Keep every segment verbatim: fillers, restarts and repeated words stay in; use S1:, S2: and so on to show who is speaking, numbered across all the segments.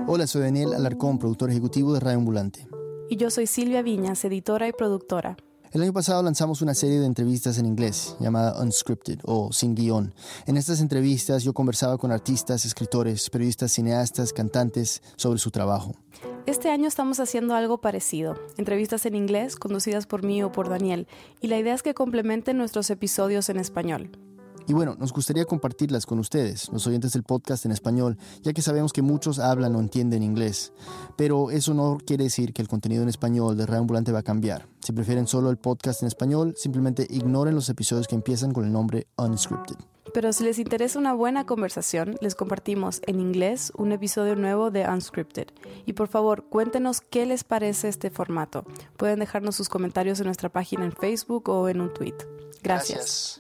S1: Hola, soy Daniel Alarcón, productor ejecutivo de Radio Ambulante.
S2: Y yo soy Silvia Viñas, editora y productora.
S1: El año pasado lanzamos una serie de entrevistas en inglés llamada Unscripted o Sin Guión. En estas entrevistas yo conversaba con artistas, escritores, periodistas, cineastas, cantantes sobre su trabajo.
S2: Este año estamos haciendo algo parecido, entrevistas en inglés conducidas por mí o por Daniel, y la idea es que complementen nuestros episodios en español.
S1: Y bueno, nos gustaría compartirlas con ustedes, los oyentes del podcast en español, ya que sabemos que muchos hablan o entienden inglés. Pero eso no quiere decir que el contenido en español de Radio Ambulante va a cambiar. Si prefieren solo el podcast en español, simplemente ignoren los episodios que empiezan con el nombre Unscripted.
S2: Pero si les interesa una buena conversación, les compartimos en inglés un episodio nuevo de Unscripted. Y por favor, cuéntenos qué les parece este formato. Pueden dejarnos sus comentarios en nuestra página en Facebook o en un tweet. Gracias.
S1: Gracias.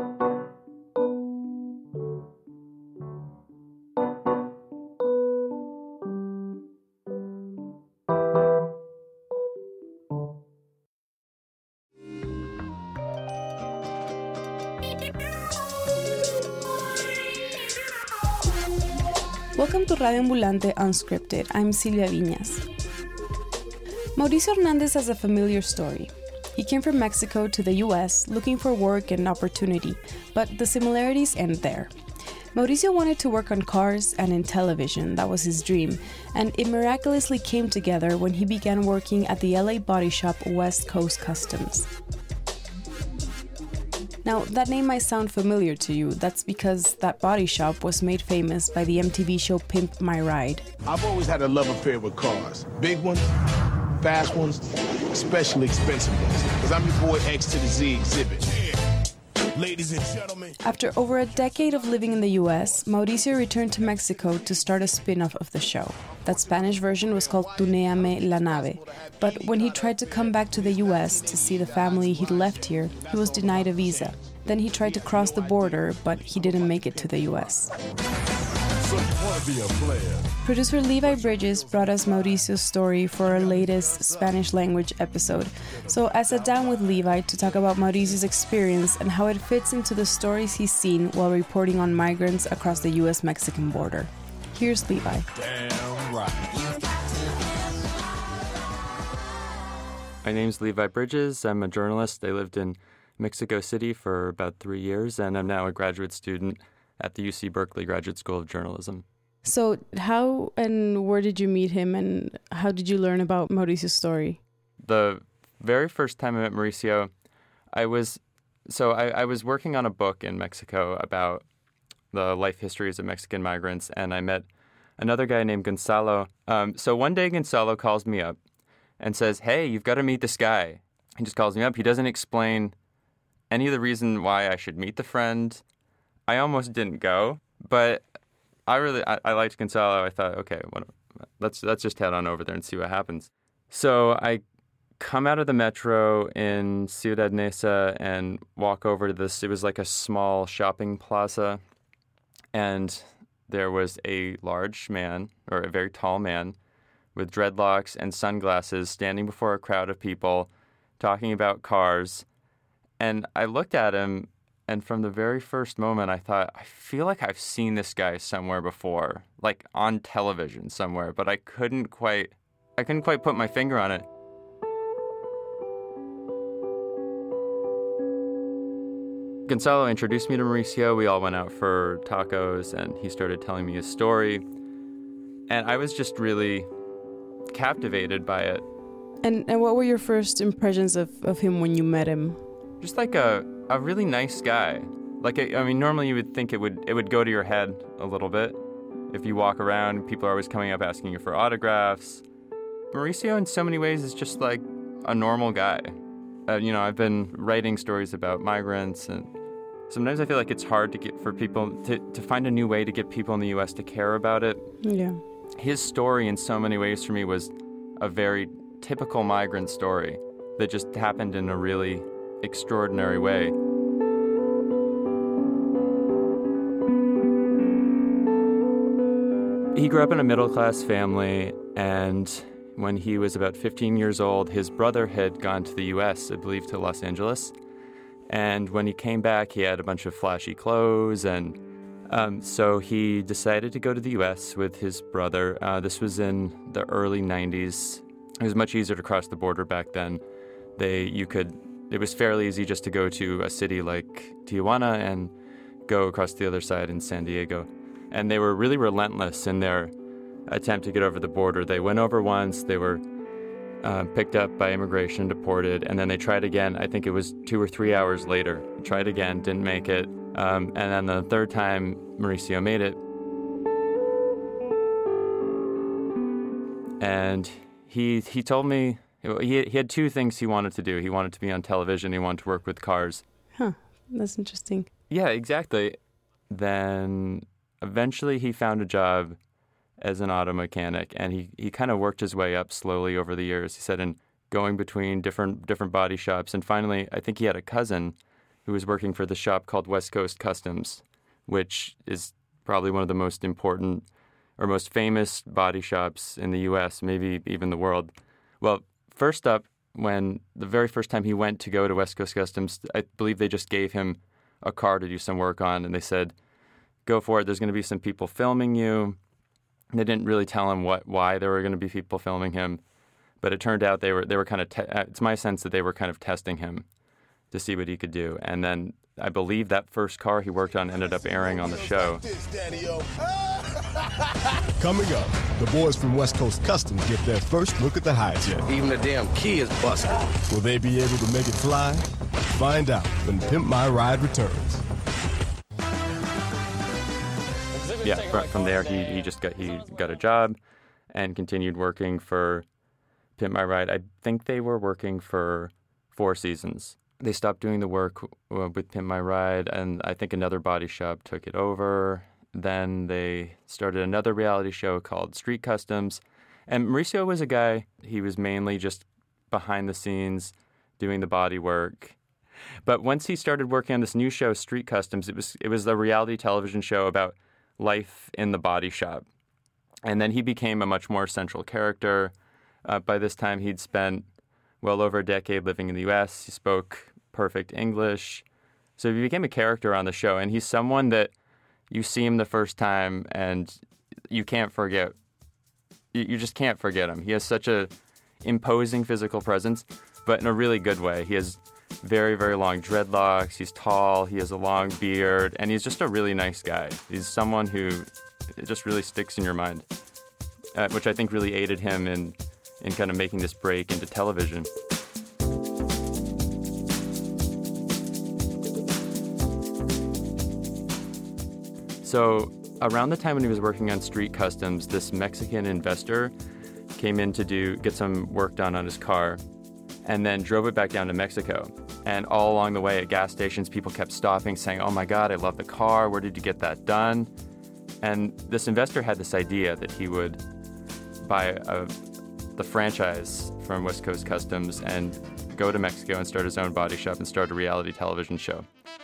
S2: Welcome to Radio Ambulante Unscripted. I'm Silvia Viñas. Mauricio Hernandez has a familiar story. He came from Mexico to the U S looking for work and opportunity, but the similarities end there. Mauricio wanted to work on cars and in television, that was his dream, and it miraculously came together when he began working at the L A body shop West Coast Customs. Now, that name might sound familiar to you. That's because that body shop was made famous by the M T V show Pimp My Ride.
S3: I've always had a love affair with cars. Big ones, fast ones, especially expensive ones. Because I'm your boy X to the Z exhibit. Ladies and gentlemen.
S2: After over a decade of living in the U S, Mauricio returned to Mexico to start a spin-off of the show. That Spanish version was called Tunéame la Nave. But when he tried to come back to the U S to see the family he'd left here, he was denied a visa. Then he tried to cross the border, but he didn't make it to the U S. Producer Levi Bridges brought us Mauricio's story for our latest Spanish language episode. So I sat down with Levi to talk about Mauricio's experience and how it fits into the stories he's seen while reporting on migrants across the U S Mexican border. Here's Levi.
S3: Damn right.
S4: My name's Levi Bridges. I'm a journalist. I lived in Mexico City for about three years, and I'm now a graduate student at the U C Berkeley Graduate School of Journalism.
S2: So how and where did you meet him, and how did you learn about Mauricio's story?
S4: The very first time I met Mauricio, I was so I, I was working on a book in Mexico about the life histories of Mexican migrants, and I met another guy named Gonzalo. Um, so one day Gonzalo calls me up and says, "Hey, you've got to meet this guy." He just calls me up. He doesn't explain any of the reason why I should meet the friend. I almost didn't go, but I really I, I liked Gonzalo. I thought, okay, what, let's let's just head on over there and see what happens. So I come out of the metro in Ciudad Neza and walk over to this. It was like a small shopping plaza, and there was a large man, or a very tall man, with dreadlocks and sunglasses standing before a crowd of people talking about cars. And I looked at him, and from the very first moment, I thought, I feel like I've seen this guy somewhere before, like on television somewhere, but I couldn't quite, I couldn't quite put my finger on it. Gonzalo introduced me to Mauricio. We all went out for tacos, and he started telling me his story. And I was just really captivated by it.
S2: And and what were your first impressions of, of him when you met him?
S4: Just like a, a really nice guy. Like, I mean, normally you would think it would it would go to your head a little bit. If you walk around, people are always coming up asking you for autographs. Mauricio, in so many ways, is just like a normal guy. Uh, you know, I've been writing stories about migrants, and sometimes I feel like it's hard to get for people to, to find a new way to get people in the U S to care about it.
S2: Yeah.
S4: His story, in so many ways, for me, was a very typical migrant story that just happened in a really extraordinary way. He grew up in a middle-class family, and when he was about fifteen years old, his brother had gone to the U S, I believe to Los Angeles. And when he came back, he had a bunch of flashy clothes and Um, so he decided to go to the U S with his brother. Uh, this was in the early nineties. It was much easier to cross the border back then. They, you could, it was fairly easy just to go to a city like Tijuana and go across the other side in San Diego. And they were really relentless in their attempt to get over the border. They went over once, they were uh, picked up by immigration, deported, and then they tried again. I think it was two or three hours later. Tried again, didn't make it. Um, and then the third time, Mauricio made it. And he he told me he he had two things he wanted to do. He wanted to be on television. He wanted to work with cars.
S2: Huh. That's interesting.
S4: Yeah, exactly. Then eventually he found a job as an auto mechanic, and he, he kind of worked his way up slowly over the years. He said in going between different different body shops, and finally I think he had a cousin who was working for the shop called West Coast Customs, which is probably one of the most important or most famous body shops in the U S, maybe even the world. Well, first up, when the very first time he went to go to West Coast Customs, I believe they just gave him a car to do some work on, and they said, go for it, there's going to be some people filming you. And they didn't really tell him what why there were going to be people filming him, but it turned out they were they were kind of, te- it's my sense that they were kind of testing him to see what he could do. And then I believe that first car he worked on ended up airing on the show.
S5: Coming up, the boys from West Coast Customs get their first look at the Hi-Jet.
S6: Even the damn key is busted.
S5: Will they be able to make it fly? Find out when Pimp My Ride returns.
S4: Yeah, from, from there he, he just got he got a job and continued working for Pimp My Ride. I think they were working for four seasons. They stopped doing the work uh, with Pimp My Ride, and I think another body shop took it over. Then they started another reality show called Street Customs. And Mauricio was a guy, he was mainly just behind the scenes doing the body work. But once he started working on this new show, Street Customs, it was it was a reality television show about life in the body shop. And then he became a much more central character. Uh, by this time, he'd spent well over a decade living in the U S. He spoke perfect English. So he became a character on the show. And he's someone that you see him the first time and you can't forget. You, you just can't forget him. He has such a imposing physical presence, but in a really good way. He has very, very long dreadlocks. He's tall. He has a long beard. And he's just a really nice guy. He's someone who just really sticks in your mind, uh, which I think really aided him in, in kind of making this break into television. So around the time when he was working on Street Customs, this Mexican investor came in to do get some work done on his car and then drove it back down to Mexico. And all along the way at gas stations, people kept stopping, saying, oh my God, I love the car. Where did you get that done? And this investor had this idea that he would buy a, the franchise from West Coast Customs and go to Mexico and start his own body shop and start a reality television show.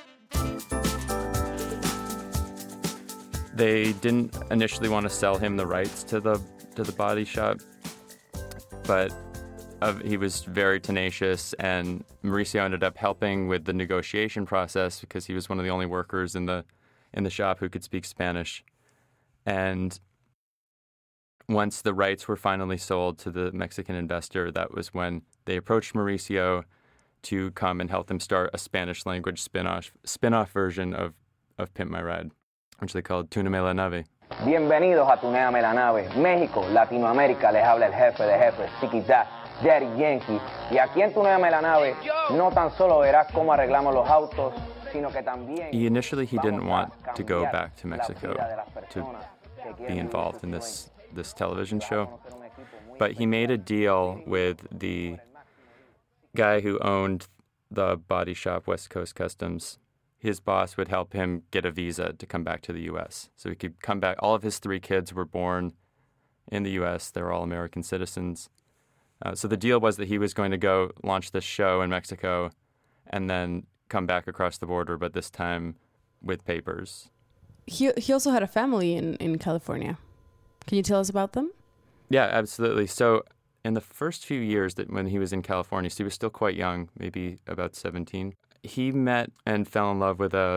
S4: They didn't initially want to sell him the rights to the to the body shop, but uh, he was very tenacious, and Mauricio ended up helping with the negotiation process because he was one of the only workers in the in the shop who could speak Spanish. And once the rights were finally sold to the Mexican investor, that was when they approached Mauricio to come and help them start a Spanish language spin-off spin-off version of, of Pimp My Ride, which they called Túneme la Nave.
S7: Bienvenidos a Tuneame la Nave, México, Latinoamérica, les habla el jefe de jefes, Chiquita, Daddy Yankee. Y aquí en Tuneame la Nave, no tan solo verás cómo arreglamos los autos, sino que también...
S4: He initially he didn't want to go back to Mexico to be involved in this, this television show, but he made a deal with the guy who owned the body shop, West Coast Customs. His boss would help him get a visa to come back to the U S so he could come back. All of his three kids were born in the U S. They were all American citizens. Uh, so the deal was that he was going to go launch this show in Mexico and then come back across the border, but this time with papers.
S2: He he also had a family in, in California. Can you tell us about them?
S4: Yeah, absolutely. So in the first few years that when he was in California, so he was still quite young, maybe about seventeen, he met and fell in love with a,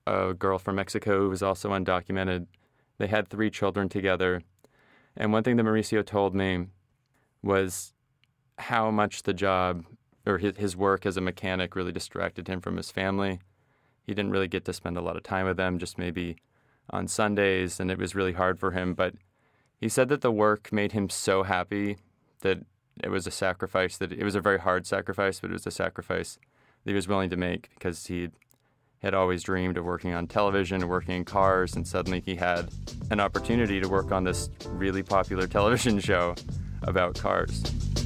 S4: a girl from Mexico who was also undocumented. They had three children together. And one thing that Mauricio told me was how much the job or his, his work as a mechanic really distracted him from his family. He didn't really get to spend a lot of time with them, just maybe on Sundays, and it was really hard for him. But he said that the work made him so happy that it was a sacrifice, that it was a very hard sacrifice, but it was a sacrifice that he was willing to make because he had always dreamed of working on television, working in cars, and suddenly he had an opportunity to work on this really popular television show about cars.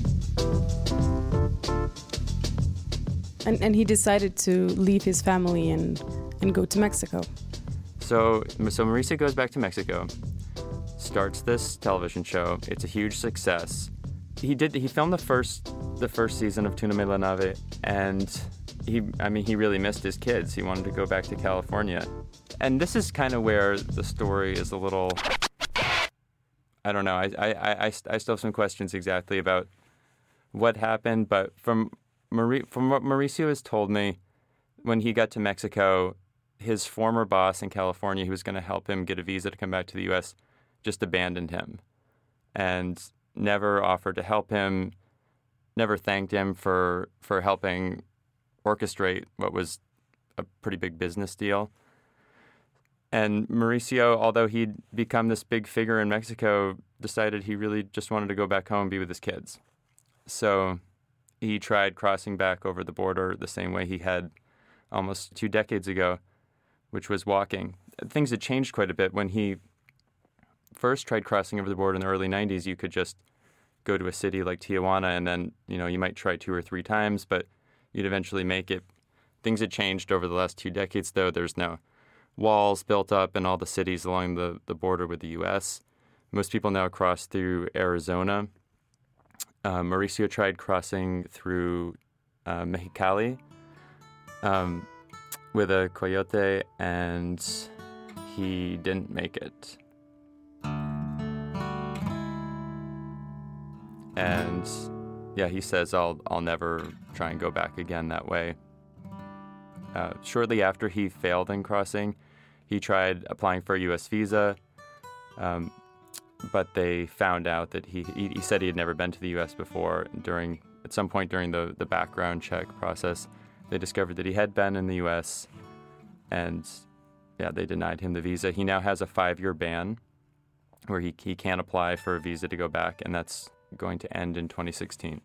S2: And and he decided to leave his family and, and go to Mexico.
S4: So, so Mauricio goes back to Mexico, starts this television show. It's a huge success. He did. He filmed the first the first season of Tuna Me La Nave, and he. I mean, he really missed his kids. He wanted to go back to California, and this is kind of where the story is a little. I don't know. I I I, I still have some questions exactly about what happened, but from Mauri, from what Mauricio has told me, when he got to Mexico, his former boss in California, who was going to help him get a visa to come back to the U S, just abandoned him, and never offered to help him, never thanked him for for helping orchestrate what was a pretty big business deal. And Mauricio, although he'd become this big figure in Mexico, decided he really just wanted to go back home and be with his kids. So he tried crossing back over the border the same way he had almost two decades ago, which was walking. Things had changed quite a bit. When he first tried crossing over the border in the early nineties, you could just go to a city like Tijuana and then, you know, you might try two or three times, but you'd eventually make it. Things had changed over the last two decades, though. There's now walls built up in all the cities along the, the border with the U S. Most people now cross through Arizona. Uh, Mauricio tried crossing through uh, Mexicali um, with a coyote, and he didn't make it. And yeah, he says, I'll I'll never try and go back again that way. Uh, shortly after he failed in crossing, he tried applying for a U S visa, um, but they found out that he, he he said he had never been to the U S before. During at some point during the, the background check process, they discovered that he had been in the U S, and yeah, they denied him the visa. He now has a five-year ban where he he can't apply for a visa to go back, and that's going to end in twenty sixteen.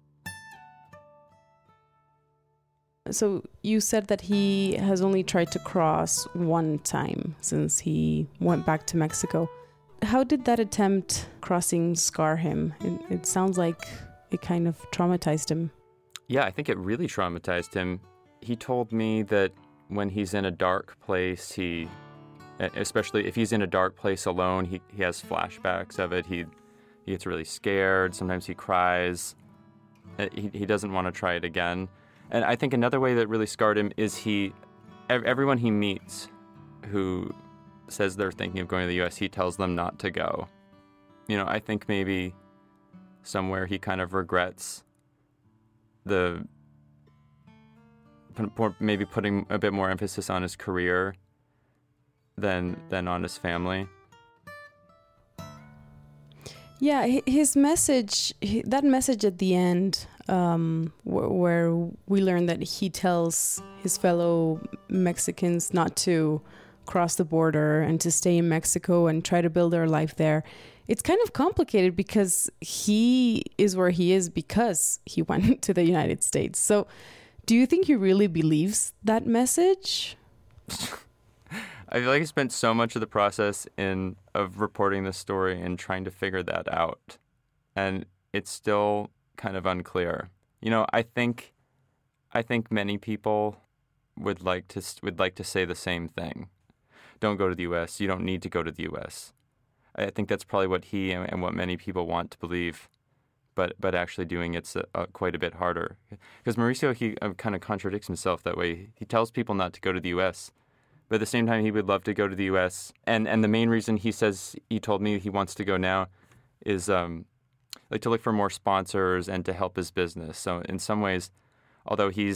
S2: So you said that he has only tried to cross one time since he went back to Mexico. How did that attempt crossing scar him? It, it sounds like it kind of traumatized him.
S4: Yeah, I think it really traumatized him. He told me that when he's in a dark place, he, especially if he's in a dark place alone, he, he has flashbacks of it. He he gets really scared. Sometimes he cries. He, he doesn't want to try it again. And I think another way that really scarred him is he, everyone he meets who says they're thinking of going to the U S, he tells them not to go. You know, I think maybe somewhere he kind of regrets the, maybe putting a bit more emphasis on his career than than on his family.
S2: Yeah, his message, that message at the end, um, where we learn that he tells his fellow Mexicans not to cross the border and to stay in Mexico and try to build their life there. It's kind of complicated because he is where he is because he went to the United States. So do you think he really believes that message?
S4: I feel like I spent so much of the process in of reporting this story and trying to figure that out. And it's still kind of unclear. You know, I think I think many people would like to would like to say the same thing. Don't go to the U S. You don't need to go to the U S. I think that's probably what he and, and what many people want to believe. But but actually doing it's a, a, quite a bit harder. Because Mauricio, he uh, kind of contradicts himself that way. He tells people not to go to the U S, but at the same time, he would love to go to the U S. And and the main reason he says, he told me he wants to go now is um, like to look for more sponsors and to help his business. So in some ways, although he's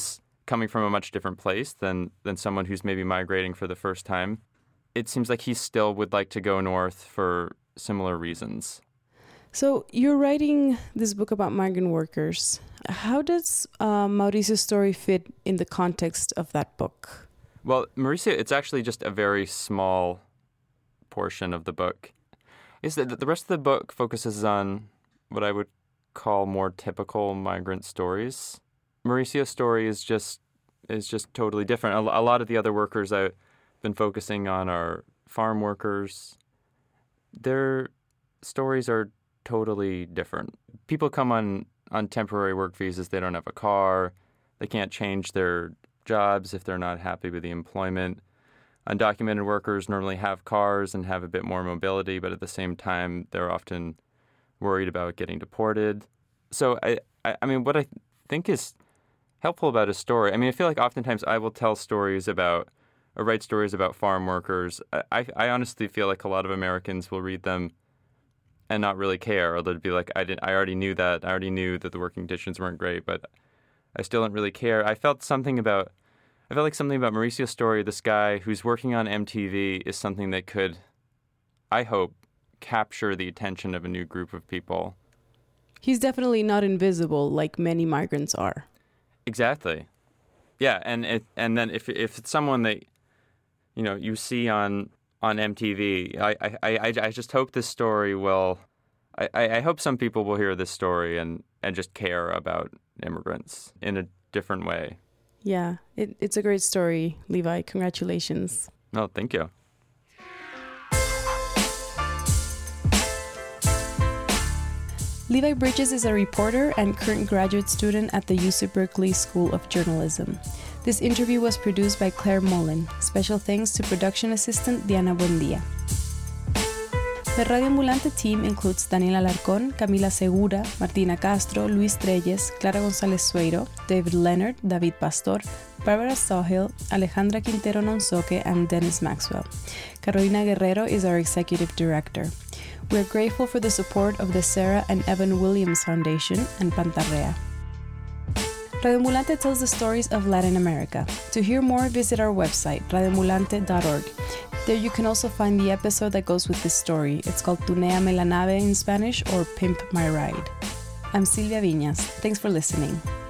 S4: coming from a much different place than, than someone who's maybe migrating for the first time. It seems like he still would like to go north for similar reasons.
S2: So you're writing this book about migrant workers. How does uh, Mauricio's story fit in the context of that book?
S4: Well, Mauricio, it's actually just a very small portion of the book. Is that the rest of the book focuses on what I would call more typical migrant stories. Mauricio's story is just is just totally different. A, a lot of the other workers I've been focusing on are farm workers. Their stories are totally different. People come on, on temporary work visas. They don't have a car. They can't change their jobs if they're not happy with the employment. Undocumented workers normally have cars and have a bit more mobility, but at the same time, they're often worried about getting deported. So, I, I, I mean, what I think is helpful about a story, I mean, I feel like oftentimes I will tell stories about, or write stories about farm workers. I, I honestly feel like a lot of Americans will read them and not really care, or they'll be like, I didn't, I already knew that. I already knew that the working conditions weren't great, but I still don't really care. I felt something about, I felt like something about Mauricio's story, this guy who's working on M T V, is something that could, I hope, capture the attention of a new group of people.
S2: He's definitely not invisible like many migrants are.
S4: Exactly. Yeah, and it, and then if if it's someone that, you know, you see on on M T V, I I, I, I just hope this story will, I, I hope some people will hear this story and, and just care about immigrants in a different way.
S2: Yeah, it, it's a great story, Levi. Congratulations.
S4: No, thank you.
S2: Levi Bridges is a reporter and current graduate student at the U C Berkeley School of Journalism. This interview was produced by Claire Mullen. Special thanks to production assistant Diana Buendia. The Radio Ambulante team includes Daniel Alarcón, Camila Segura, Martina Castro, Luis Treyes, Clara González Sueiro, David Leonard, David Pastor, Barbara Sawhill, Alejandra Quintero Nonsoque, and Dennis Maxwell. Carolina Guerrero is our executive director. We are grateful for the support of the Sarah and Evan Williams Foundation and Pantarrea. Radio Ambulante tells the stories of Latin America. To hear more, visit our website, radio ambulante dot org. There you can also find the episode that goes with this story. It's called Tunéame la nave in Spanish, or Pimp My Ride. I'm Silvia Viñas. Thanks for listening.